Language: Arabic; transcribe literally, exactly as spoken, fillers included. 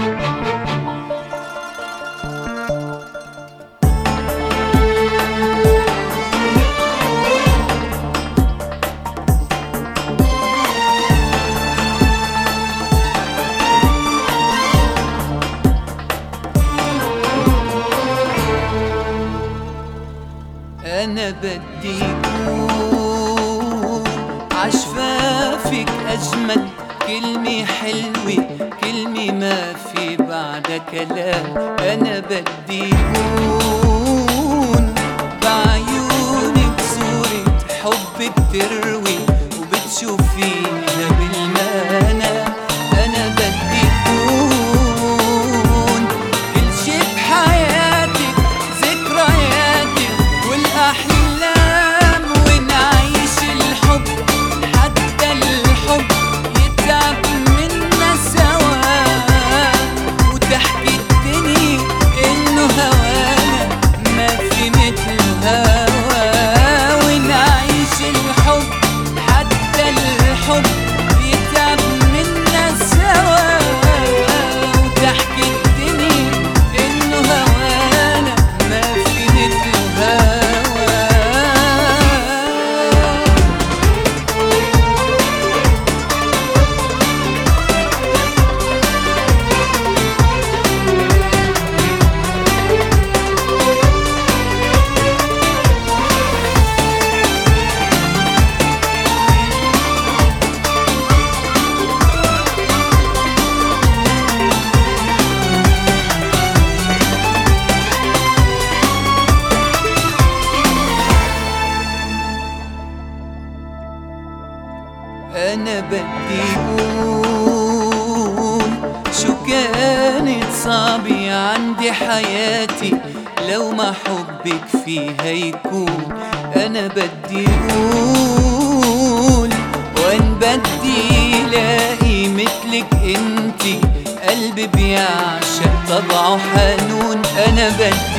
أنا بدي أقول عشفافك أجمل كلمة حلوة، كلمة ما في بعدها كلام. أنا بدي أقول بعيونك صورة حب بتروي وبتشوفيها بالمنام. أنا بدي أقول كل شي بحياتك ذكرياتك والأحلام، ونعيش الحب حتى الحب يتعب منا سوا، وتحكي الدنيا إنه هوانا ما في مثل هوا، ونعيش الحب حتى الحب يتعب منا سوا، وتحكي الدنيا إنه هوانا ما في مثل هوا. أنا بدي أقول شو كانت صعبة عندي حياتي لو ما حبك فيها يكون. أنا بدي أقول وين بدي لاقي مثلك انتي، قلبي بيعشق طبعه حنون. أنا بدي